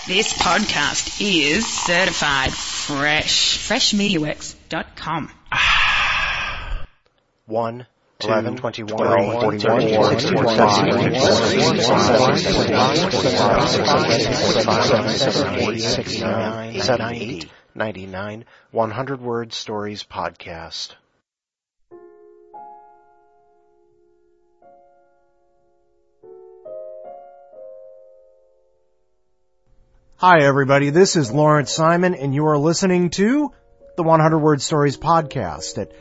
This podcast is certified fresh. FreshMediaWorks.com. 1, 11, 21, 41, 69, 99, 100 Word Stories Podcast. Hi everybody, this is Lawrence Simon and you are listening to the 100 Word Stories Podcast at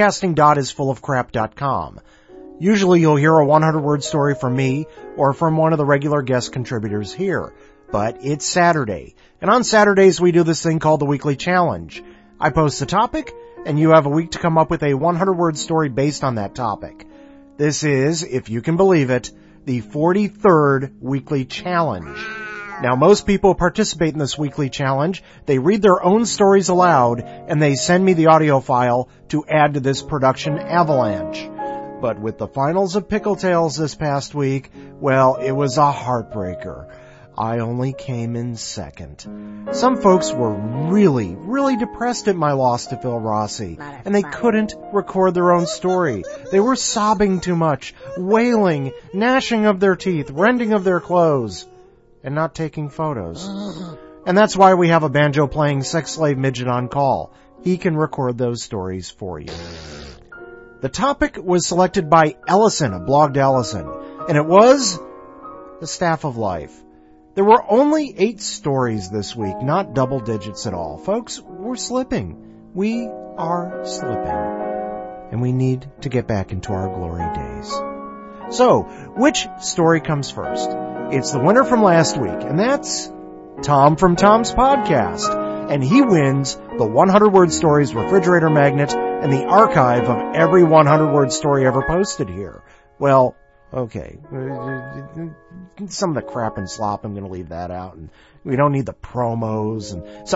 podcasting.isfullofcrap.com. Usually you'll hear a 100 word story from me or from one of the regular guest contributors here. But it's Saturday, and on Saturdays we do this thing called the Weekly Challenge. I post a topic, and you have a week to come up with a 100 word story based on that topic. This is, if you can believe it, the 43rd Weekly Challenge. Now, most people participate in this weekly challenge. They read their own stories aloud, and they send me the audio file to add to this production avalanche. But with the finals of Pickle Tales this past week, well, it was a heartbreaker. I only came in second. Some folks were really depressed at my loss to Phil Rossi, and they couldn't record their own story. They were sobbing too much, wailing, gnashing of their teeth, rending of their clothes, and not taking photos. And that's why we have a banjo-playing sex slave midget on call. He can record those stories for you. The topic was selected by Ellison of Blogged Ellison, and it was the Staff of Life. There were only 8 stories this week, not double digits at all. Folks, we're slipping. We are slipping. And we need to get back into our glory days. So, which story comes first? It's the winner from last week, and that's Tom from Tom's Podcast. And he wins the 100 Word Stories refrigerator magnet and the archive of every 100 word story ever posted here. Well, okay. Some of the crap and slop, I'm going to leave that out. And we don't need the promos. And so,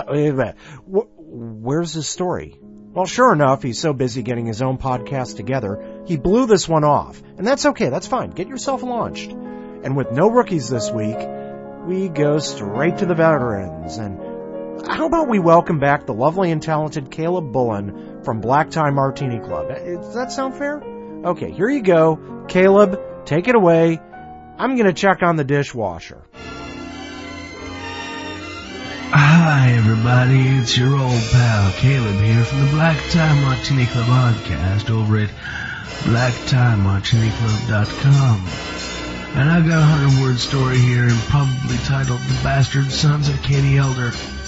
where's his story? Well, sure enough, he's so busy getting his own podcast together, he blew this one off. And that's okay, that's fine. Get yourself launched. And with no rookies this week, we go straight to the veterans. And how about we welcome back the lovely and talented Caleb Bullen from Black Tie Martini Club? Does that sound fair? Okay, here you go. Caleb, take it away. I'm going to check on the dishwasher. Hi everybody, it's your old pal Caleb here from the Black Tie Martini Club podcast over at blacktiemartiniclub.com. And I've got a 100 word story here and probably titled The Bastard Sons of Katie Elder.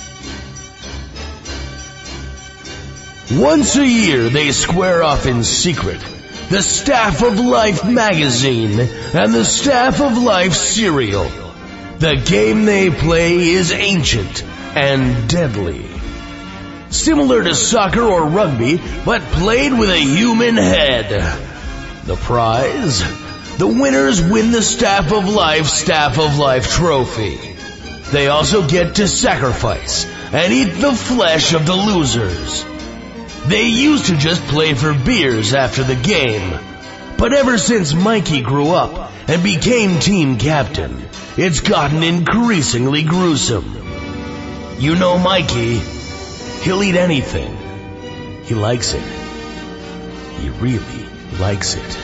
Once a year they square off in secret. The Staff of Life magazine and the Staff of Life cereal. The game they play is ancient and deadly. Similar to soccer or rugby, but played with a human head. The prize? The winners win the Staff of Life trophy. They also get to sacrifice and eat the flesh of the losers. They used to just play for beers after the game, but ever since Mikey grew up and became team captain, it's gotten increasingly gruesome. You know Mikey, he'll eat anything. He likes it. He really likes it.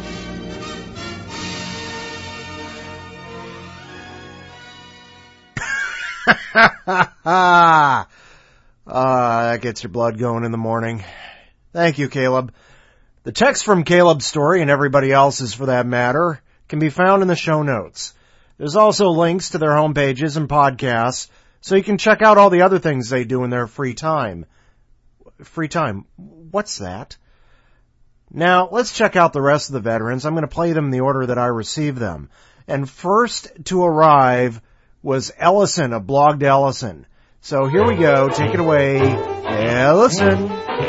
That gets your blood going in the morning. Thank you, Caleb. The text from Caleb's story, and everybody else's for that matter, can be found in the show notes. There's also links to their homepages and podcasts, so you can check out all the other things they do in their free time. Free time? What's that? Now, let's check out the rest of the veterans. I'm going to play them in the order that I received them. And first to arrive was Ellison of Blogged Ellison. So here we go. Take it away, Ellison.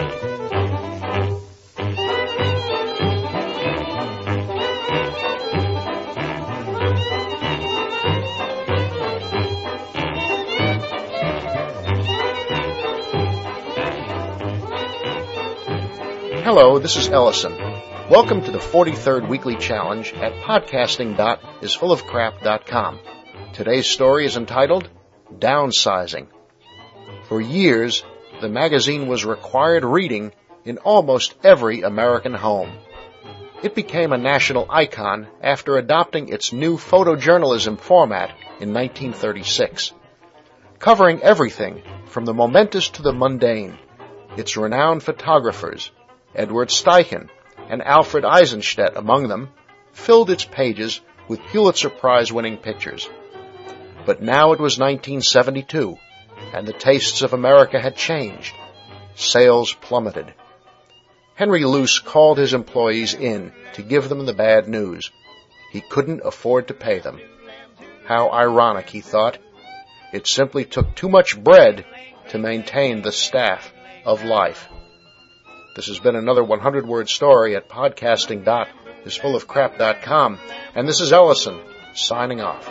Hello, this is Ellison. Welcome to the 43rd Weekly Challenge at podcasting.isfullofcrap.com. Today's story is entitled, downsizing. For years, the magazine was required reading in almost every American home. It became a national icon after adopting its new photojournalism format in 1936. Covering everything from the momentous to the mundane, its renowned photographers, Edward Steichen and Alfred Eisenstadt among them, filled its pages with Pulitzer Prize-winning pictures. But now it was 1972, and the tastes of America had changed. Sales plummeted. Henry Luce called his employees in to give them the bad news. He couldn't afford to pay them. How ironic, he thought. It simply took too much bread to maintain the staff of life. This has been another 100-word story at podcasting.isfullofcrap.com, and this is Ellison, signing off.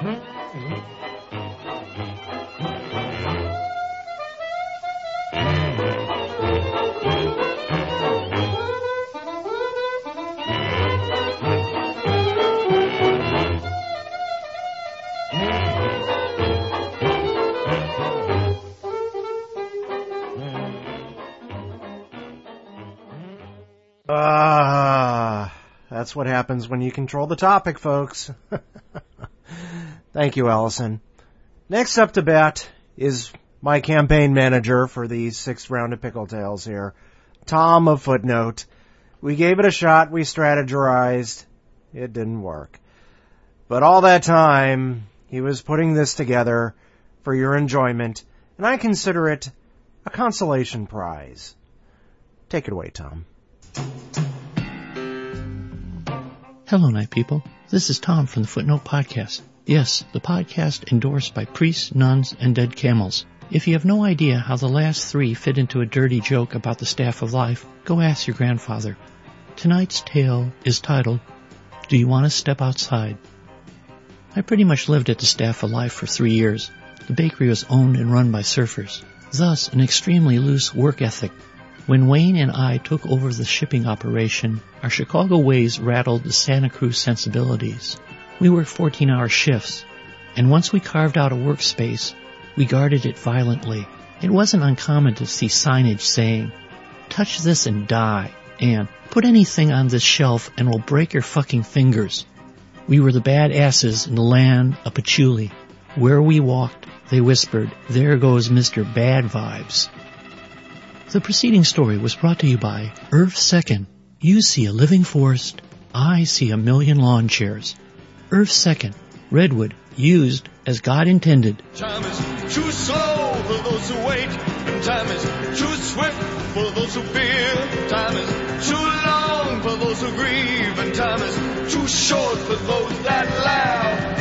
That's what happens when you control the topic, folks. Thank you, Ellison. Next up to bat is my campaign manager for the 6th round of Pickle Tales here, Tom of Footnote. We gave it a shot, we strategized. It didn't work. But all that time, he was putting this together for your enjoyment, and I consider it a consolation prize. Take it away, Tom. Hello, Night People. This is Tom from the Footnote Podcast. Yes, the podcast endorsed by priests, nuns, and dead camels. If you have no idea how the last 3 fit into a dirty joke about the Staff of Life, go ask your grandfather. Tonight's tale is titled, Do You Want to Step Outside? I pretty much lived at the Staff of Life for 3 years. The bakery was owned and run by surfers, thus an extremely loose work ethic. When Wayne and I took over the shipping operation, our Chicago ways rattled the Santa Cruz sensibilities. We worked 14-hour shifts, and once we carved out a workspace, we guarded it violently. It wasn't uncommon to see signage saying, touch this and die, and put anything on this shelf and we'll break your fucking fingers. We were the bad asses in the land of patchouli. Where we walked, they whispered, there goes Mr. Bad Vibes. The preceding story was brought to you by Irv Second. You see a living forest, I see a million lawn chairs. Irv Second, Redwood, used as God intended. Time is too slow for those who wait, and time is too swift for those who fear. Time is too long for those who grieve, and time is too short for those that laugh.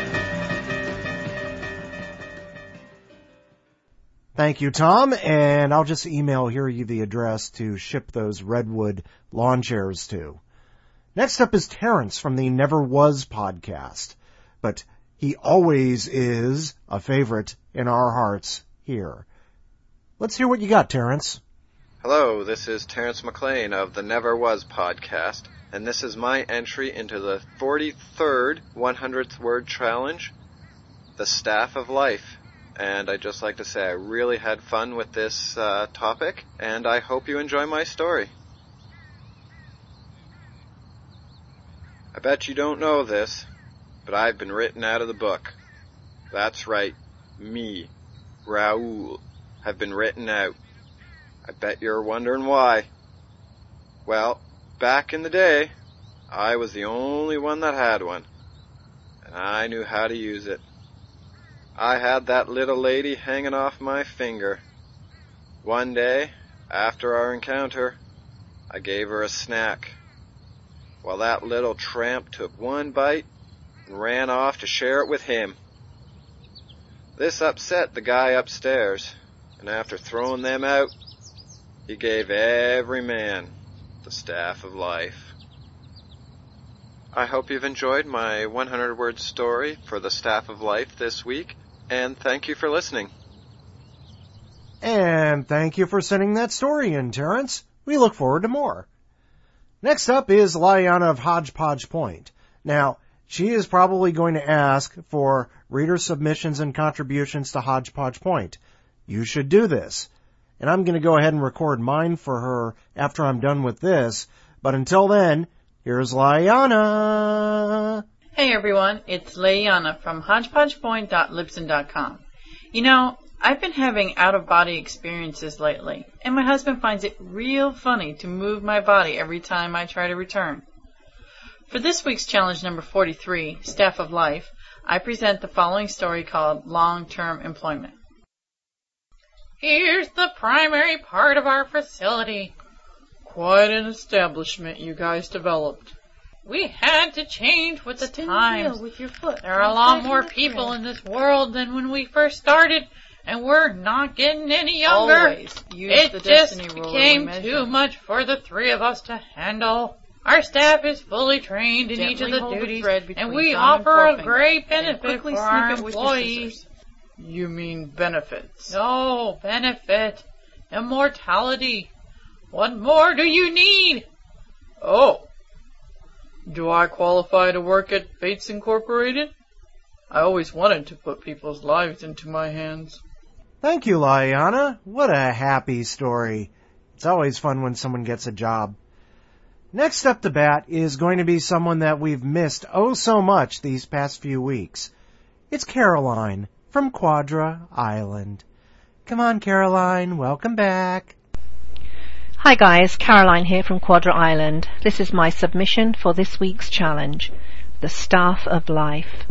Thank you, Tom, and I'll just email you the address to ship those Redwood lawn chairs to. Next up is Terrence from the Never Was podcast, but he always is a favorite in our hearts here. Let's hear what you got, Terrence. Hello, this is Terrence McLean of the Never Was podcast, and this is my entry into the 43rd 100th word challenge, the Staff of Life. And I'd just like to say I really had fun with this topic, and I hope you enjoy my story. I bet you don't know this, but I've been written out of the book. That's right, me, Raoul, have been written out. I bet you're wondering why. Well, back in the day, I was the only one that had one, and I knew how to use it. I had that little lady hanging off my finger. One day, after our encounter, I gave her a snack. Well, that little tramp took one bite and ran off to share it with him. This upset the guy upstairs, and after throwing them out, he gave every man the Staff of Life. I hope you've enjoyed my 100-word story for the Staff of Life this week, and thank you for listening. And thank you for sending that story in, Terrence. We look forward to more. Next up is Laiana of Hodgepodge Point. Now, she is probably going to ask for reader submissions and contributions to Hodgepodge Point. You should do this. And I'm going to go ahead and record mine for her after I'm done with this. But until then, here's Liana. Hey everyone, it's Liana from hodgepodgepoint.libsyn.com. You know, I've been having out-of-body experiences lately, and my husband finds it real funny to move my body every time I try to return. For this week's challenge number 43, Staff of Life, I present the following story called Long-Term Employment. Here's the primary part of our facility. Quite an establishment you guys developed. We had to change with the times. With your foot. There are a lot more people in this world than when we first started, and we're not getting any younger. Always use the destiny just ruler became we too much for the three of us to handle. Our staff is fully trained in Gently each of the hold the duties, thread between and we thumb and offer a forefinger, great and benefit quickly for snip our it with your employees. scissors. You mean benefits? No, benefit. Immortality. What more do you need? Oh. Do I qualify to work at Bates Incorporated? I always wanted to put people's lives into my hands. Thank you, Liana. What a happy story. It's always fun when someone gets a job. Next up to bat is going to be someone that we've missed oh so much these past few weeks. It's Caroline from Quadra Island. Come on, Caroline. Welcome back. Hi guys, Caroline here from Quadra Island. This is my submission for this week's challenge, the Staff of Life.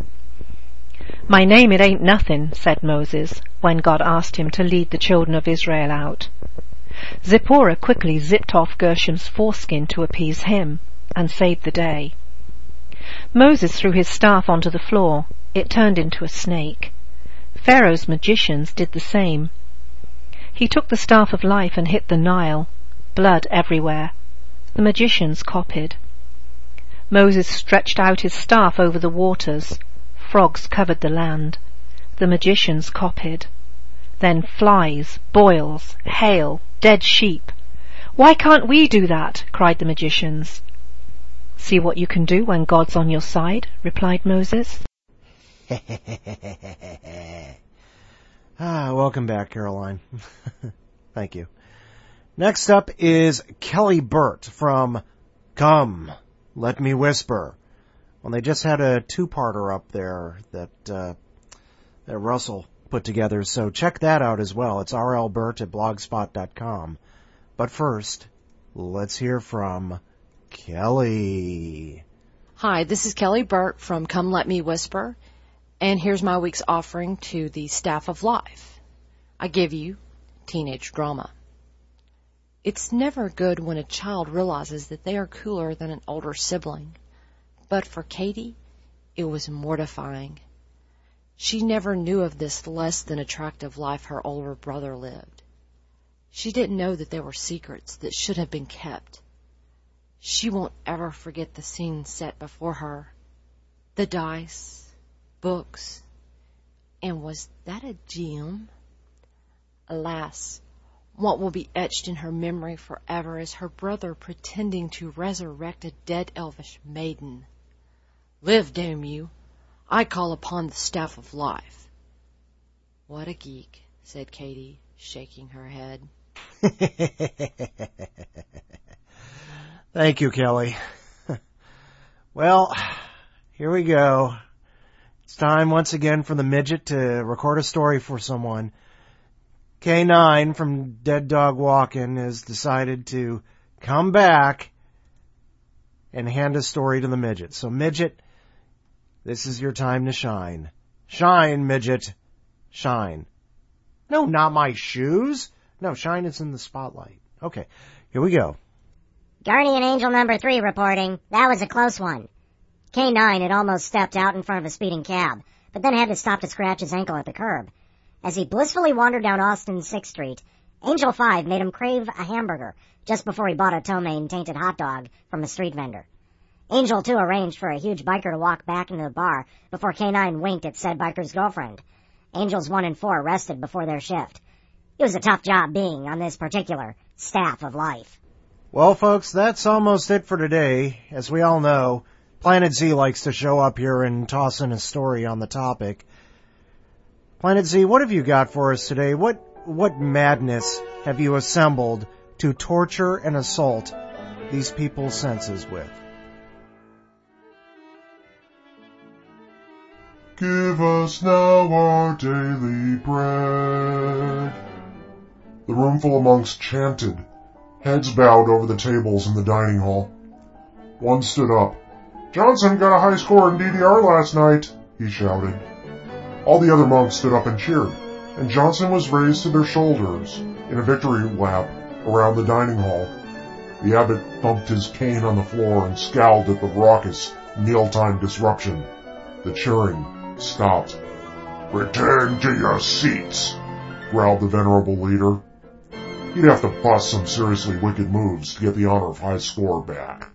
My name it ain't nothing, said Moses, when God asked him to lead the children of Israel out. Zipporah quickly zipped off Gershom's foreskin to appease him, and saved the day. Moses threw his staff onto the floor. It turned into a snake. Pharaoh's magicians did the same. He took the Staff of Life and hit the Nile. Blood everywhere. The magicians copied. Moses stretched out his staff over the waters. Frogs covered the land. The magicians copied. Then flies, boils, hail, dead sheep. Why can't we do that? Cried the magicians. See what you can do when God's on your side, replied Moses. Welcome back, Caroline. Thank you. Next up is Kelly Burt from Come, Let Me Whisper. Well, they just had a two-parter up there that Russell put together, so check that out as well. It's rlburt@blogspot.com. But first, let's hear from Kelly. Hi, this is Kelly Burt from Come Let Me Whisper, and here's my week's offering to the Staff of Life. I give you teenage drama. It's never good when a child realizes that they are cooler than an older sibling. But for Katie, it was mortifying. She never knew of this less than attractive life her older brother lived. She didn't know that there were secrets that should have been kept. She won't ever forget the scene set before her. The dice, books, and was that a gem? Alas, what will be etched in her memory forever is her brother pretending to resurrect a dead elvish maiden. Live, damn you. I call upon the Staff of Life. What a geek, said Katie, shaking her head. Thank you, Kelly. Well, here we go. It's time once again for the midget to record a story for someone. K9 from Dead Dog Walkin' has decided to come back and hand a story to the midget. So, midget, this is your time to shine. Shine, midget. Shine. No, not my shoes. No, shine is in the spotlight. Okay, here we go. Guardian Angel number 3 reporting. That was a close one. K9 had almost stepped out in front of a speeding cab, but then had to stop to scratch his ankle at the curb. As he blissfully wandered down Austin's 6th Street, Angel 5 made him crave a hamburger just before he bought a ptomaine-tainted hot dog from a street vendor. Angel 2 arranged for a huge biker to walk back into the bar before K9 winked at said biker's girlfriend. Angels 1 and 4 rested before their shift. It was a tough job being on this particular Staff of Life. Well, folks, that's almost it for today. As we all know, Planet Z likes to show up here and toss in a story on the topic. Planet Z, what have you got for us today? What madness have you assembled to torture and assault these people's senses with? Give us now our daily bread. The roomful of monks chanted, heads bowed over the tables in the dining hall. One stood up. Johnson got a high score in DDR last night, he shouted. All the other monks stood up and cheered, and Johnson was raised to their shoulders in a victory lap around the dining hall. The abbot thumped his cane on the floor and scowled at the raucous mealtime disruption. The cheering stopped. Return to your seats, growled the venerable leader. He'd have to bust some seriously wicked moves to get the honor of high score back.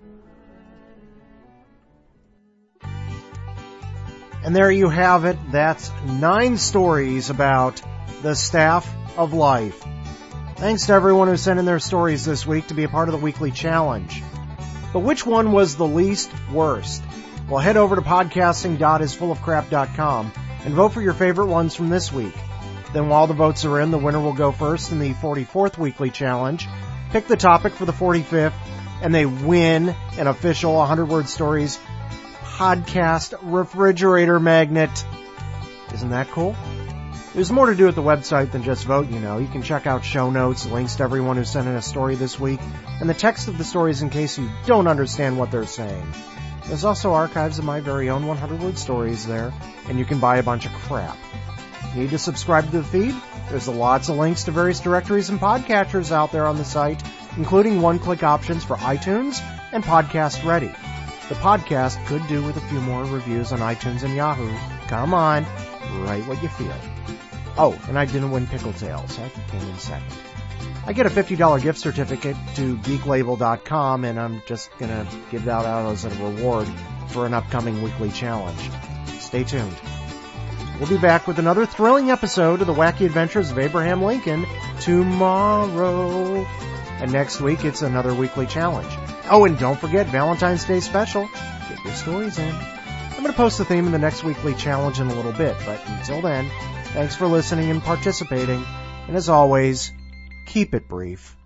And there you have it. That's 9 stories about the Staff of Life. Thanks to everyone who sent in their stories this week to be a part of the weekly challenge. But which one was the least worst? Well, head over to podcasting.isfullofcrap.com and vote for your favorite ones from this week. Then while the votes are in, the winner will go first in the 44th weekly challenge, pick the topic for the 45th, and they win an official 100-word stories podcast refrigerator magnet. Isn't that cool? There's more to do at the website than just vote, you know. You can check out show notes, links to everyone who sent in a story this week, and the text of the stories in case you don't understand what they're saying. There's also archives of my very own 100-word stories there, and you can buy a bunch of crap. Need to subscribe to the feed? There's lots of links to various directories and podcatchers out there on the site, including one-click options for iTunes and Podcast Ready. The podcast could do with a few more reviews on iTunes and Yahoo. Come on, write what you feel. Oh, and I didn't win Pickle Tail, so I came in second. I get a $50 gift certificate to geeklabel.com, and I'm just going to give that out as a reward for an upcoming weekly challenge. Stay tuned. We'll be back with another thrilling episode of the Wacky Adventures of Abraham Lincoln tomorrow. And next week, it's another weekly challenge. Oh, and don't forget Valentine's Day special. Get your stories in. I'm going to post the theme in the next weekly challenge in a little bit, but until then, thanks for listening and participating. And as always, keep it brief.